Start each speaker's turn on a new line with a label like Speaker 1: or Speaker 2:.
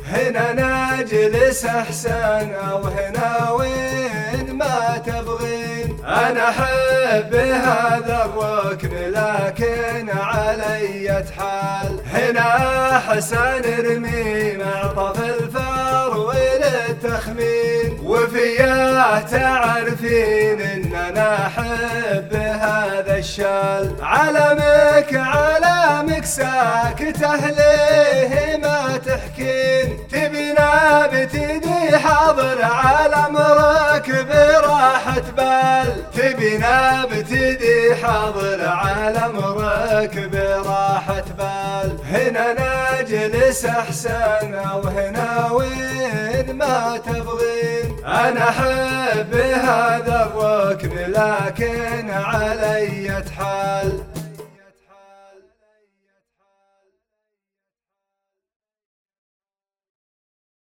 Speaker 1: هنا نجلس احسن او هنا وين ما تبغين. انا احب هذا الركن لكن علي حال. هنا احسن ارمي معطف الفرو للتخمين. وفياه تعرفين ان انا احب هذا الشال. علمك ساكته ليه ما تحكين. تبينا بتدي حاضر على امرك براحة بال. تبينا بتدي حاضر على امرك براحة بال. هنا نجلس احسن او هنا وين ما تبغين. انا احب هذا الركن لكن علي حال.